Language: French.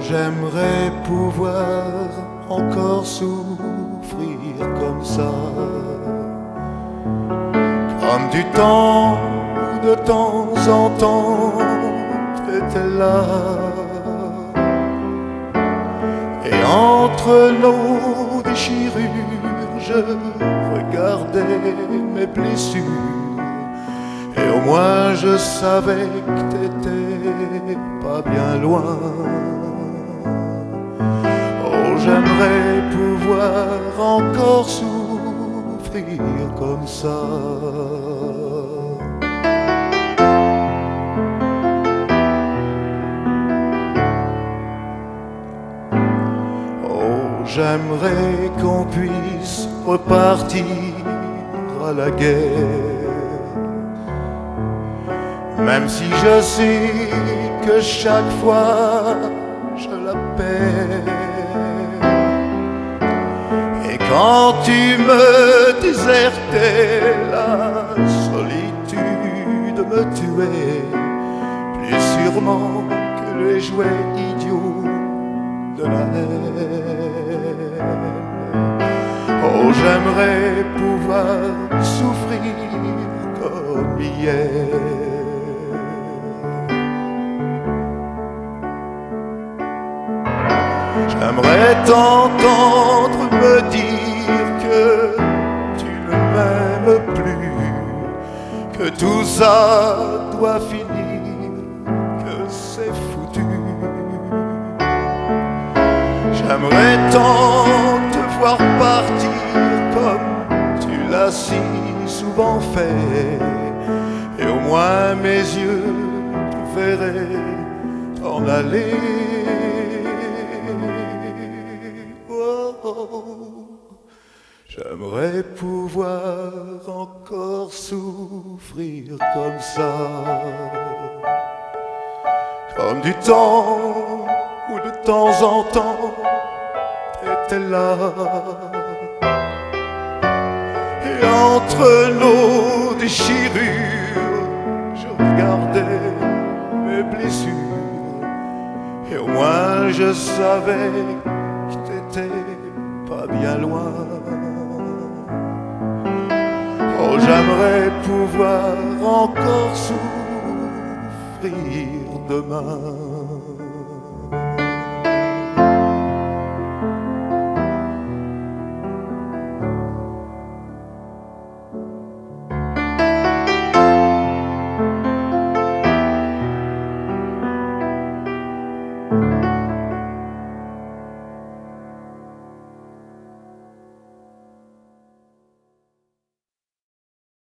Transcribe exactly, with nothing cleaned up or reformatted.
J'aimerais pouvoir encore souffrir comme ça, comme du temps où de temps en temps t'étais là, et entre nos déchirures je regardais mes blessures, et au moins je savais que t'étais pas bien loin. Oh, j'aimerais pouvoir encore souffrir comme ça. Oh, j'aimerais qu'on puisse repartir à la guerre, même si je sais que chaque fois je la perds. Et quand tu me désertais, la solitude me tuait plus sûrement que les jouets idiots de la haine. Oh, j'aimerais pouvoir souffrir comme hier. J'aimerais t'entendre me dire que tu ne m'aimes plus, que tout ça doit finir, que c'est foutu. J'aimerais tant te voir partir comme tu l'as si souvent fait, et au moins mes yeux te verraient t'en aller. J'aimerais pouvoir encore souffrir comme ça, comme du temps où de temps en temps t'étais là, et entre nos déchirures je regardais mes blessures, et au moins je savais que t'étais pas bien loin. Oh, j'aimerais pouvoir encore souffrir demain.